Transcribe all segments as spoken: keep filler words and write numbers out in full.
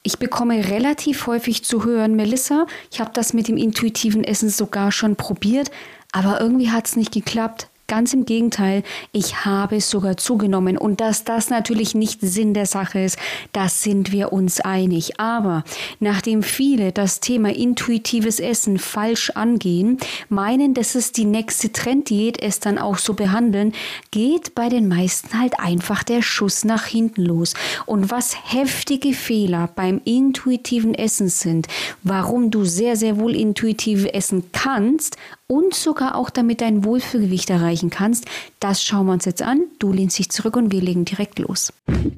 Ich bekomme relativ häufig zu hören, Melissa, ich habe das mit dem intuitiven Essen sogar schon probiert, aber irgendwie hat es nicht geklappt. Ganz im Gegenteil, ich habe sogar zugenommen. Und dass das natürlich nicht Sinn der Sache ist, das sind wir uns einig. Aber nachdem viele das Thema intuitives Essen falsch angehen, meinen, dass es die nächste Trenddiät es dann auch so behandeln, geht bei den meisten halt einfach der Schuss nach hinten los. Und was heftige Fehler beim intuitiven Essen sind, warum du sehr, sehr wohl intuitiv essen kannst und sogar auch damit dein Wohlfühlgewicht erreichen kannst, das schauen wir uns jetzt an. Du lehnst dich zurück und wir legen direkt los.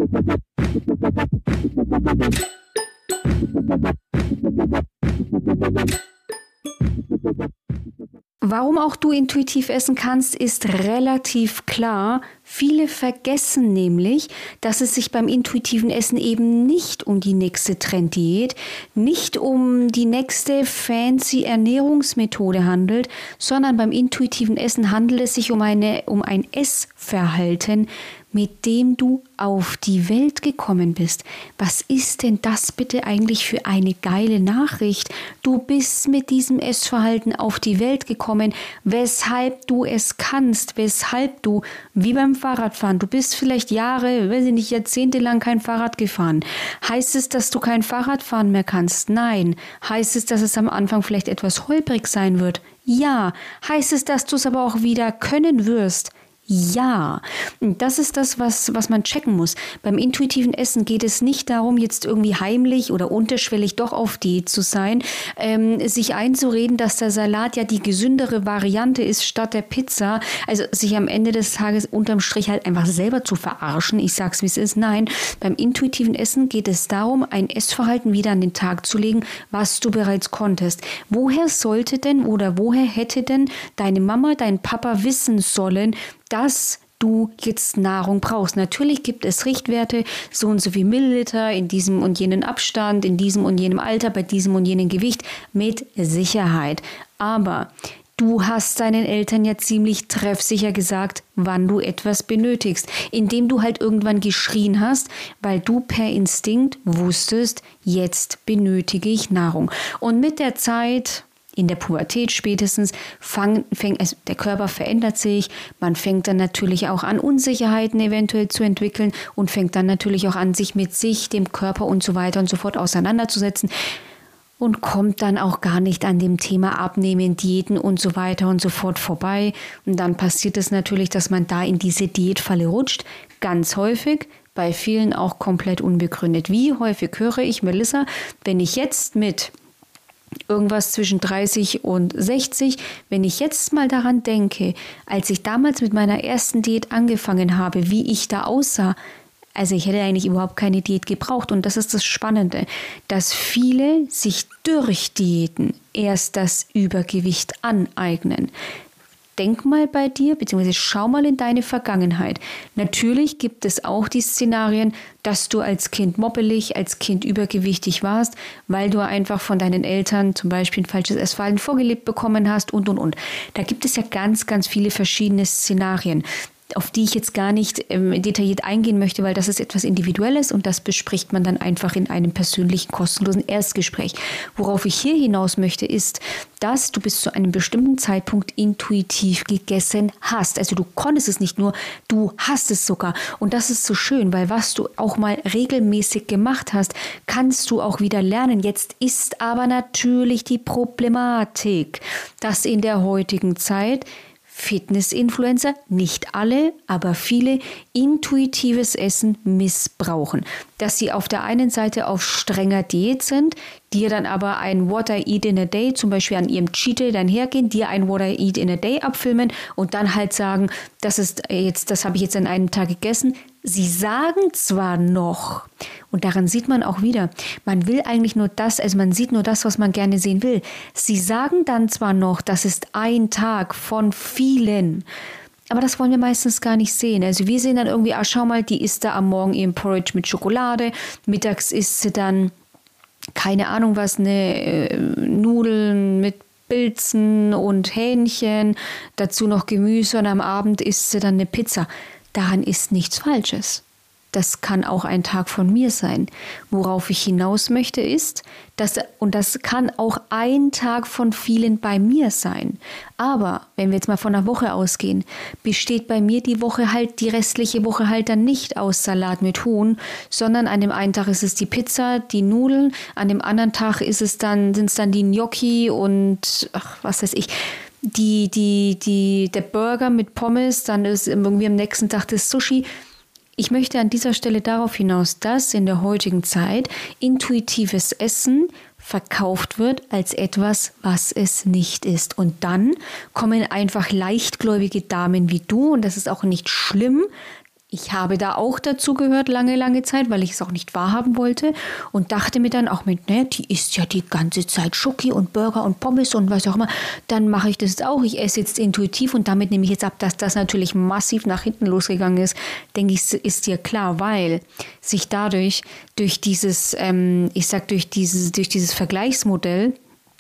Warum auch du intuitiv essen kannst, ist relativ klar. Viele vergessen nämlich, dass es sich beim intuitiven Essen eben nicht um die nächste Trenddiät, nicht um die nächste fancy Ernährungsmethode handelt, sondern beim intuitiven Essen handelt es sich um, eine, um ein Essverhalten, mit dem du auf die Welt gekommen bist. Was ist denn das bitte eigentlich für eine geile Nachricht? Du bist mit diesem Essverhalten auf die Welt gekommen, weshalb du es kannst, weshalb du, wie beim Fahrradfahren, du bist vielleicht Jahre, weiß ich nicht, Jahrzehnte lang kein Fahrrad gefahren. Heißt es, dass du kein Fahrradfahren mehr kannst? Nein. Heißt es, dass es am Anfang vielleicht etwas holprig sein wird? Ja. Heißt es, dass du es aber auch wieder können wirst? Ja, das ist das, was, was man checken muss. Beim intuitiven Essen geht es nicht darum, jetzt irgendwie heimlich oder unterschwellig doch auf Diät zu sein, ähm, sich einzureden, dass der Salat ja die gesündere Variante ist statt der Pizza. Also sich am Ende des Tages unterm Strich halt einfach selber zu verarschen. Ich sag's, wie es ist. Nein, beim intuitiven Essen geht es darum, ein Essverhalten wieder an den Tag zu legen, was du bereits konntest. Woher sollte denn oder woher hätte denn deine Mama, dein Papa wissen sollen, dass du jetzt Nahrung brauchst? Natürlich gibt es Richtwerte, so und so viel Milliliter in diesem und jenen Abstand, in diesem und jenem Alter, bei diesem und jenem Gewicht, mit Sicherheit. Aber du hast deinen Eltern ja ziemlich treffsicher gesagt, wann du etwas benötigst, indem du halt irgendwann geschrien hast, weil du per Instinkt wusstest, jetzt benötige ich Nahrung. Und mit der Zeit, in der Pubertät spätestens, fang, fäng, also der Körper verändert sich, man fängt dann natürlich auch an, Unsicherheiten eventuell zu entwickeln und fängt dann natürlich auch an, sich mit sich, dem Körper und so weiter und so fort auseinanderzusetzen und kommt dann auch gar nicht an dem Thema Abnehmen, Diäten und so weiter und so fort vorbei. Und dann passiert es natürlich, dass man da in diese Diätfalle rutscht, ganz häufig, bei vielen auch komplett unbegründet. Wie häufig höre ich, Melissa, wenn ich jetzt mit irgendwas zwischen dreißig und sechzig. Wenn ich jetzt mal daran denke, als ich damals mit meiner ersten Diät angefangen habe, wie ich da aussah, also ich hätte eigentlich überhaupt keine Diät gebraucht. Und das ist das Spannende, dass viele sich durch Diäten erst das Übergewicht aneignen. Denk mal bei dir, beziehungsweise schau mal in deine Vergangenheit. Natürlich gibt es auch die Szenarien, dass du als Kind moppelig, als Kind übergewichtig warst, weil du einfach von deinen Eltern zum Beispiel ein falsches Essverhalten vorgelebt bekommen hast und, und, und. Da gibt es ja ganz, ganz viele verschiedene Szenarien, auf die ich jetzt gar nicht ähm, detailliert eingehen möchte, weil das ist etwas Individuelles und das bespricht man dann einfach in einem persönlichen, kostenlosen Erstgespräch. Worauf ich hier hinaus möchte, ist, dass du bis zu einem bestimmten Zeitpunkt intuitiv gegessen hast. Also du konntest es nicht nur, du hast es sogar. Und das ist so schön, weil was du auch mal regelmäßig gemacht hast, kannst du auch wieder lernen. Jetzt ist aber natürlich die Problematik, dass in der heutigen Zeit Fitness-Influencer, nicht alle, aber viele, intuitives Essen missbrauchen. Dass sie auf der einen Seite auf strenger Diät sind, dir dann aber ein What I Eat in a Day, zum Beispiel an ihrem Cheat Day dann hergehen, dir ein What I Eat in a Day abfilmen und dann halt sagen, das ist jetzt, das habe ich jetzt an einem Tag gegessen. Sie sagen zwar noch, und daran sieht man auch wieder, man will eigentlich nur das, also man sieht nur das, was man gerne sehen will. Sie sagen dann zwar noch, das ist ein Tag von vielen, aber das wollen wir meistens gar nicht sehen. Also wir sehen dann irgendwie, ah, schau mal, die isst da am Morgen ihren Porridge mit Schokolade, mittags isst sie dann, keine Ahnung was, eine äh, Nudeln mit Pilzen und Hähnchen, dazu noch Gemüse und am Abend isst sie dann eine Pizza. Daran ist nichts Falsches. Das kann auch ein Tag von mir sein. Worauf ich hinaus möchte ist, dass, und das kann auch ein Tag von vielen bei mir sein. Aber wenn wir jetzt mal von einer Woche ausgehen, besteht bei mir die Woche halt, die restliche Woche halt dann nicht aus Salat mit Huhn, sondern an dem einen Tag ist es die Pizza, die Nudeln, an dem anderen Tag ist es dann, sind es dann die Gnocchi und ach, was weiß ich, die, die, die, der Burger mit Pommes, dann ist irgendwie am nächsten Tag das Sushi. Ich möchte an dieser Stelle darauf hinaus, dass in der heutigen Zeit intuitives Essen verkauft wird als etwas, was es nicht ist. Und dann kommen einfach leichtgläubige Damen wie du, und das ist auch nicht schlimm. Ich habe da auch dazu gehört, lange, lange Zeit, weil ich es auch nicht wahrhaben wollte und dachte mir dann auch mit, ne, die isst ja die ganze Zeit Schoki und Burger und Pommes und was auch immer, dann mache ich das jetzt auch. Ich esse jetzt intuitiv und damit nehme ich jetzt ab, dass das natürlich massiv nach hinten losgegangen ist, denke ich, ist dir klar, weil sich dadurch, durch dieses, ähm, ich sag, durch dieses, durch dieses Vergleichsmodell,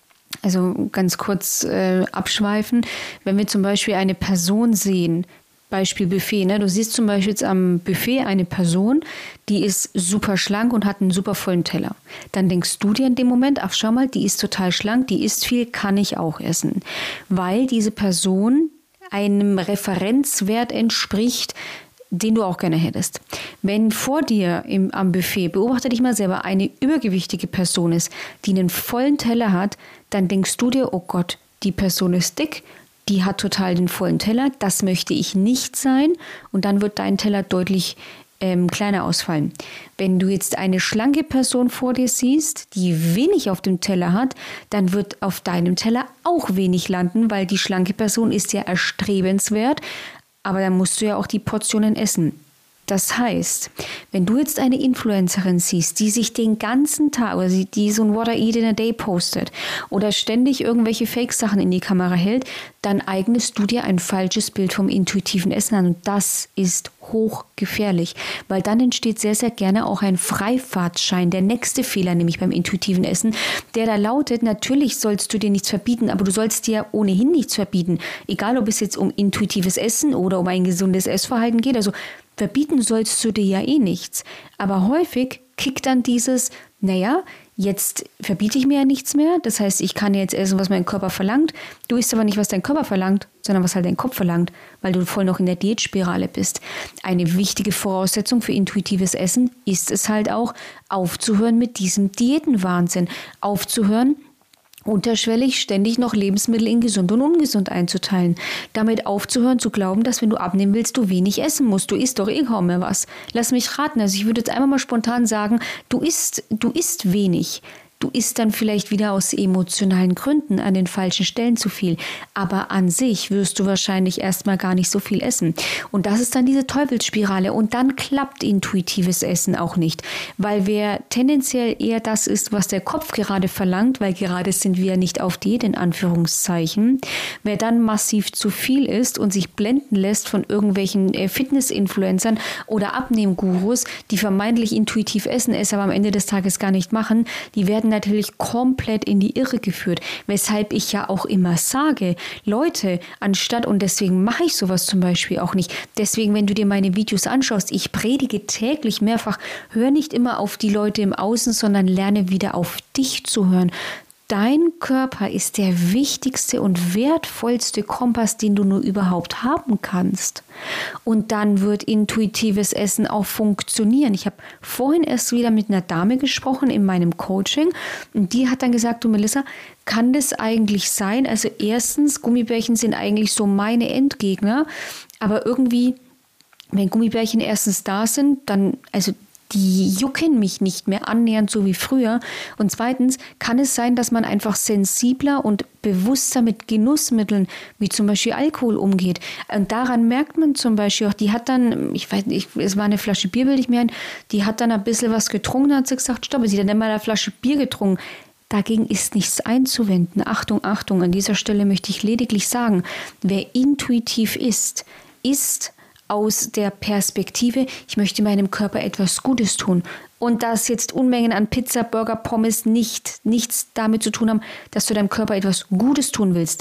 also ganz kurz äh, abschweifen, wenn wir zum Beispiel eine Person sehen, Beispiel Buffet, ne? Du siehst zum Beispiel jetzt am Buffet eine Person, die ist super schlank und hat einen super vollen Teller. Dann denkst du dir in dem Moment, ach schau mal, die ist total schlank, die isst viel, kann ich auch essen. Weil diese Person einem Referenzwert entspricht, den du auch gerne hättest. Wenn vor dir im, am Buffet, beobachte dich mal selber, eine übergewichtige Person ist, die einen vollen Teller hat, dann denkst du dir, oh Gott, die Person ist dick, die hat total den vollen Teller, das möchte ich nicht sein und dann wird dein Teller deutlich ähm, kleiner ausfallen. Wenn du jetzt eine schlanke Person vor dir siehst, die wenig auf dem Teller hat, dann wird auf deinem Teller auch wenig landen, weil die schlanke Person ist ja erstrebenswert, aber dann musst du ja auch die Portionen essen. Das heißt, wenn du jetzt eine Influencerin siehst, die sich den ganzen Tag, oder die so ein What I Eat in a Day postet oder ständig irgendwelche Fake-Sachen in die Kamera hält, dann eignest du dir ein falsches Bild vom intuitiven Essen an. Und das ist hochgefährlich, weil dann entsteht sehr, sehr gerne auch ein Freifahrtschein. Der nächste Fehler, nämlich beim intuitiven Essen, der da lautet, natürlich sollst du dir nichts verbieten, aber du sollst dir ohnehin nichts verbieten. Egal, ob es jetzt um intuitives Essen oder um ein gesundes Essverhalten geht. Also verbieten sollst du dir ja eh nichts. Aber häufig kickt dann dieses, naja, jetzt verbiete ich mir ja nichts mehr. Das heißt, ich kann jetzt essen, was mein Körper verlangt. Du isst aber nicht, was dein Körper verlangt, sondern was halt dein Kopf verlangt, weil du voll noch in der Diätspirale bist. Eine wichtige Voraussetzung für intuitives Essen ist es halt auch, aufzuhören mit diesem Diätenwahnsinn. Aufzuhören, unterschwellig ständig noch Lebensmittel in gesund und ungesund einzuteilen. Damit aufzuhören zu glauben, dass wenn du abnehmen willst, du wenig essen musst. Du isst doch eh kaum mehr was. Lass mich raten. Also ich würde jetzt einmal mal spontan sagen, du isst, du isst wenig. Du isst dann vielleicht wieder aus emotionalen Gründen an den falschen Stellen zu viel. Aber an sich wirst du wahrscheinlich erstmal gar nicht so viel essen. Und das ist dann diese Teufelsspirale. Und dann klappt intuitives Essen auch nicht. Weil wer tendenziell eher das ist, was der Kopf gerade verlangt, weil gerade sind wir nicht auf Diät in Anführungszeichen, wer dann massiv zu viel isst und sich blenden lässt von irgendwelchen Fitness-Influencern oder Abnehmgurus, die vermeintlich intuitiv essen, es aber am Ende des Tages gar nicht machen, die werden natürlich komplett in die Irre geführt, weshalb ich ja auch immer sage, Leute, anstatt, und deswegen mache ich sowas zum Beispiel auch nicht, deswegen, wenn du dir meine Videos anschaust, ich predige täglich mehrfach, hör nicht immer auf die Leute im Außen, sondern lerne wieder auf dich zu hören. Dein Körper ist der wichtigste und wertvollste Kompass, den du nur überhaupt haben kannst. Und dann wird intuitives Essen auch funktionieren. Ich habe vorhin erst wieder mit einer Dame gesprochen in meinem Coaching und die hat dann gesagt, du Melissa, kann das eigentlich sein? Also erstens, Gummibärchen sind eigentlich so meine Endgegner, aber irgendwie, wenn Gummibärchen erstens da sind, dann, also die jucken mich nicht mehr annähernd so wie früher. Und zweitens kann es sein, dass man einfach sensibler und bewusster mit Genussmitteln, wie zum Beispiel Alkohol, umgeht. Und daran merkt man zum Beispiel auch, die hat dann, ich weiß nicht, es war eine Flasche Bier, will ich mir ein, die hat dann ein bisschen was getrunken, hat sie gesagt, stopp, sie hat dann immer eine Flasche Bier getrunken. Dagegen ist nichts einzuwenden. Achtung, Achtung, an dieser Stelle möchte ich lediglich sagen, wer intuitiv isst, isst aus der Perspektive, ich möchte meinem Körper etwas Gutes tun. Und dass jetzt Unmengen an Pizza, Burger, Pommes nicht, nichts damit zu tun haben, dass du deinem Körper etwas Gutes tun willst.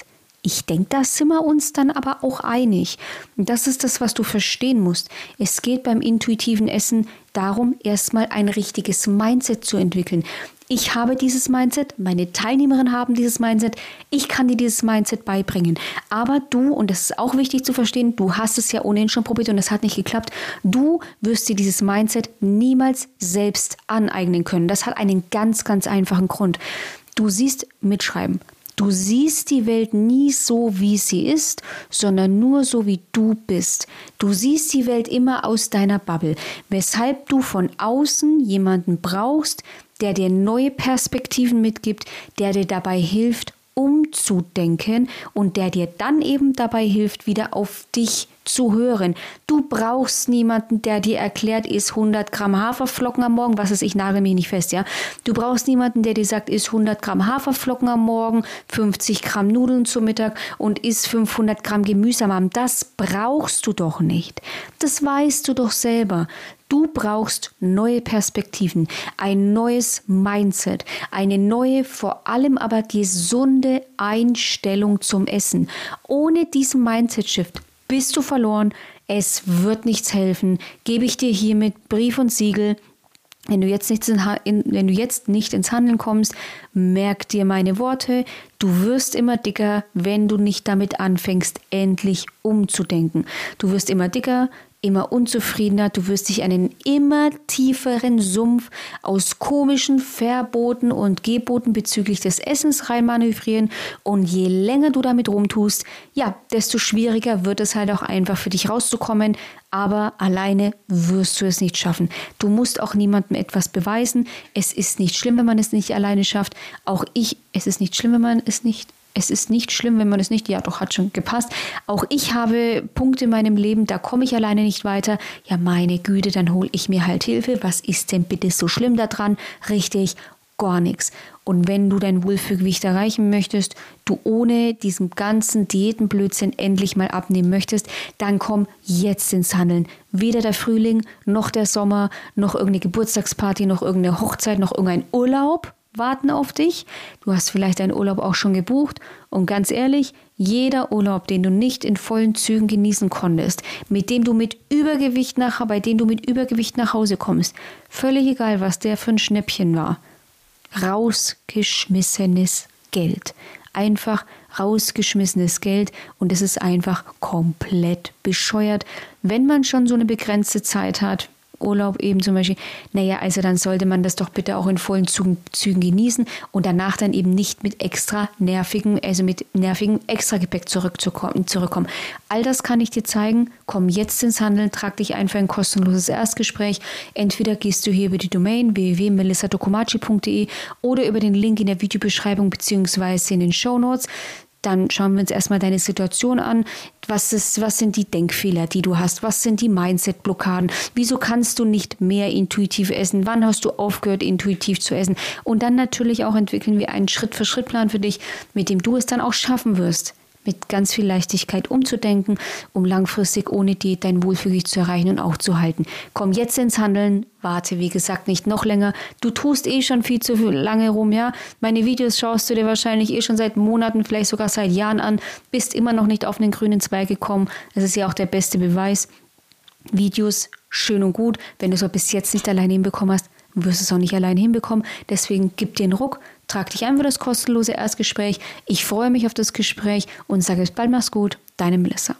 Ich denke, da sind wir uns dann aber auch einig. Und das ist das, was du verstehen musst. Es geht beim intuitiven Essen darum, erstmal ein richtiges Mindset zu entwickeln. Ich habe dieses Mindset, meine Teilnehmerinnen haben dieses Mindset, ich kann dir dieses Mindset beibringen. Aber du, und das ist auch wichtig zu verstehen, du hast es ja ohnehin schon probiert und es hat nicht geklappt, du wirst dir dieses Mindset niemals selbst aneignen können. Das hat einen ganz, ganz einfachen Grund. Du siehst, mitschreiben. Du siehst die Welt nie so, wie sie ist, sondern nur so, wie du bist. Du siehst die Welt immer aus deiner Bubble, weshalb du von außen jemanden brauchst, der dir neue Perspektiven mitgibt, der dir dabei hilft, umzudenken und der dir dann eben dabei hilft, wieder auf dich zu hören. Du brauchst niemanden, der dir erklärt, iss hundert Gramm Haferflocken am Morgen, was ist, ich nagel mich nicht fest, ja. Du brauchst niemanden, der dir sagt, iss hundert Gramm Haferflocken am Morgen, fünfzig Gramm Nudeln zum Mittag und iss fünfhundert Gramm Gemüse am Abend. Das brauchst du doch nicht. Das weißt du doch selber. Du brauchst neue Perspektiven, ein neues Mindset, eine neue, vor allem aber gesunde Einstellung zum Essen. Ohne diesen Mindset-Shift bist du verloren, es wird nichts helfen, gebe ich dir hiermit Brief und Siegel. Wenn du jetzt nicht, in, wenn du jetzt nicht ins Handeln kommst, merk dir meine Worte. Du wirst immer dicker, wenn du nicht damit anfängst, endlich umzudenken. Du wirst immer dicker, immer unzufriedener, du wirst dich einen immer tieferen Sumpf aus komischen Verboten und Geboten bezüglich des Essens reinmanövrieren und je länger du damit rumtust, ja, desto schwieriger wird es halt auch einfach für dich rauszukommen, aber alleine wirst du es nicht schaffen. Du musst auch niemandem etwas beweisen, es ist nicht schlimm, wenn man es nicht alleine schafft, auch ich, es ist nicht schlimm, wenn man es nicht Es ist nicht schlimm, wenn man es nicht, ja doch, hat schon gepasst. Auch ich habe Punkte in meinem Leben, da komme ich alleine nicht weiter. Ja, meine Güte, dann hole ich mir halt Hilfe. Was ist denn bitte so schlimm daran? Richtig, gar nichts. Und wenn du dein Wohlfühlgewicht erreichen möchtest, du ohne diesen ganzen Diätenblödsinn endlich mal abnehmen möchtest, dann komm jetzt ins Handeln. Weder der Frühling, noch der Sommer, noch irgendeine Geburtstagsparty, noch irgendeine Hochzeit, noch irgendein Urlaub warten auf dich. Du hast vielleicht deinen Urlaub auch schon gebucht und ganz ehrlich, jeder Urlaub, den du nicht in vollen Zügen genießen konntest, mit dem du mit Übergewicht nach, bei dem du mit Übergewicht nach Hause kommst, völlig egal, was der für ein Schnäppchen war, rausgeschmissenes Geld. Einfach rausgeschmissenes Geld und es ist einfach komplett bescheuert, wenn man schon so eine begrenzte Zeit hat. Urlaub eben zum Beispiel, naja, also dann sollte man das doch bitte auch in vollen Zügen, Zügen genießen und danach dann eben nicht mit extra nervigen, also mit nervigem Extragepäck zurückzukommen, zurückkommen. All das kann ich dir zeigen. Komm jetzt ins Handeln, trag dich ein für ein kostenloses Erstgespräch. Entweder gehst du hier über die Domain w w w punkt melissa tokomachi punkt d e oder über den Link in der Videobeschreibung bzw. in den Shownotes. Dann schauen wir uns erstmal deine Situation an. Was ist, was sind die Denkfehler, die du hast? Was sind die Mindset-Blockaden? Wieso kannst du nicht mehr intuitiv essen? Wann hast du aufgehört, intuitiv zu essen? Und dann natürlich auch entwickeln wir einen Schritt-für-Schritt-Plan für dich, mit dem du es dann auch schaffen wirst, mit ganz viel Leichtigkeit umzudenken, um langfristig ohne Diät dein Wohlfühlgewicht zu erreichen und auch zu halten. Komm jetzt ins Handeln, warte wie gesagt nicht noch länger. Du tust eh schon viel zu lange rum, ja. Meine Videos schaust du dir wahrscheinlich eh schon seit Monaten, vielleicht sogar seit Jahren an, bist immer noch nicht auf den grünen Zweig gekommen. Das ist ja auch der beste Beweis. Videos, schön und gut, wenn du es aber bis jetzt nicht alleine hinbekommen hast, wirst du es auch nicht alleine hinbekommen. Deswegen gib dir einen Ruck, trag dich ein für das kostenlose Erstgespräch. Ich freue mich auf das Gespräch und sage bis bald, mach's gut, deine Melissa.